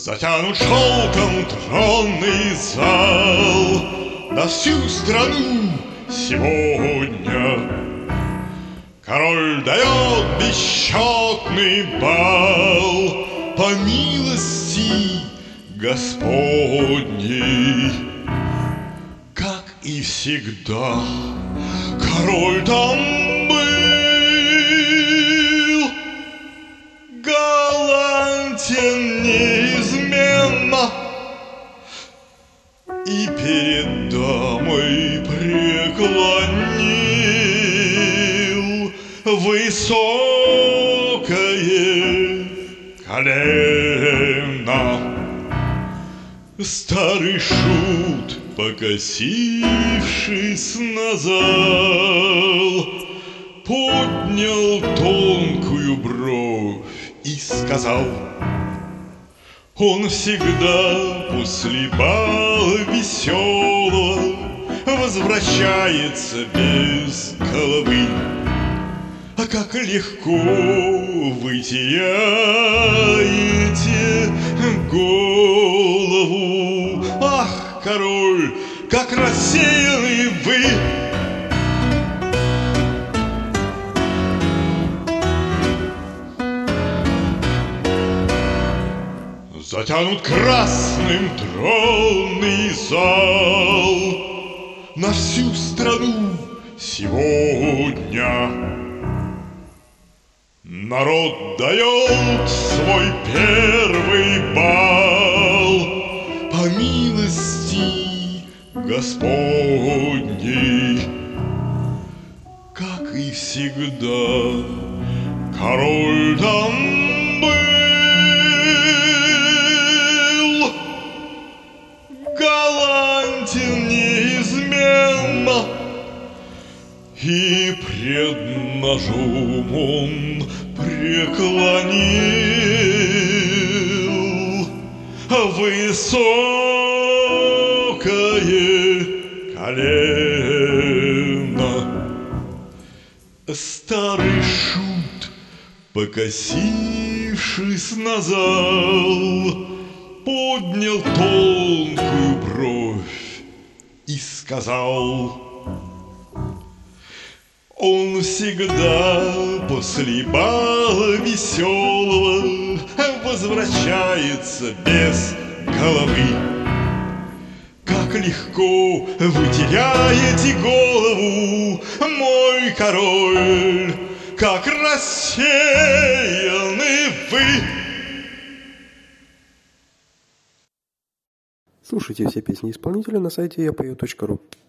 Затянут шелком тронный зал на всю страну сегодня. Король дает бесчетный бал по милости Господней. Как и всегда, король там был, галантен неизменно, и перед дамой преклонил высокое колено. Старый шут, покосившись на зал, поднял тонкую бровь и сказал: он всегда после бала веселого возвращается без головы. А как легко вы теряете голову! Ах, король, как рассеяны вы! Затянут красным тронный зал на всю страну сегодня. Народ дает свой первый бал по милости Господней. Как и всегда, король там был, галантен неизменно, и пред ножом он преклонил высокое колено. Старый шут, покосившись на зал, поднял тонкую бровь и сказал: он всегда после бала веселого возвращается без головы. Как легко вы теряете голову, мой король, как рассеяны вы! Слушайте все песни исполнителя на сайте yapою.ru.